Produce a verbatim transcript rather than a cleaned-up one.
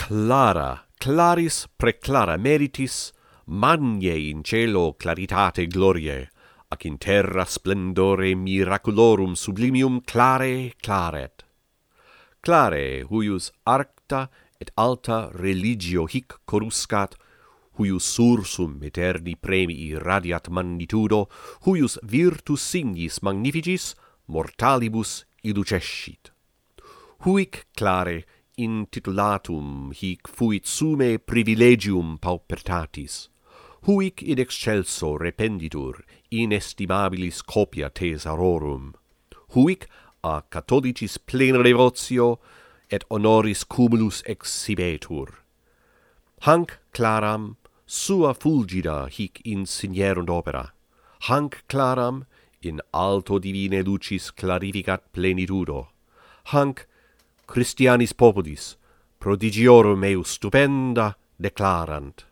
clara, claris preclara meritis, magnae in cielo claritate gloriae, ac in terra splendore miraculorum sublimium clare claret. Clare, huius arcta et alta religio hic coruscat, huius sursum eterni premii radiat magnitudo, huius virtus signis magnificis mortalibus iducescit. Huic clare intitulatum hic fuit summe privilegium paupertatis, huic in excelso rependitur inestimabilis copia thesarorum, huic a catholicis plena devotio et honoris cumulus exhibetur. Hanc claram sua fulgida hic insignerunt opera, hanc claram in alto divine lucis clarificat plenitudo, hanc Christianis populis prodigiorum meus stupenda declarant.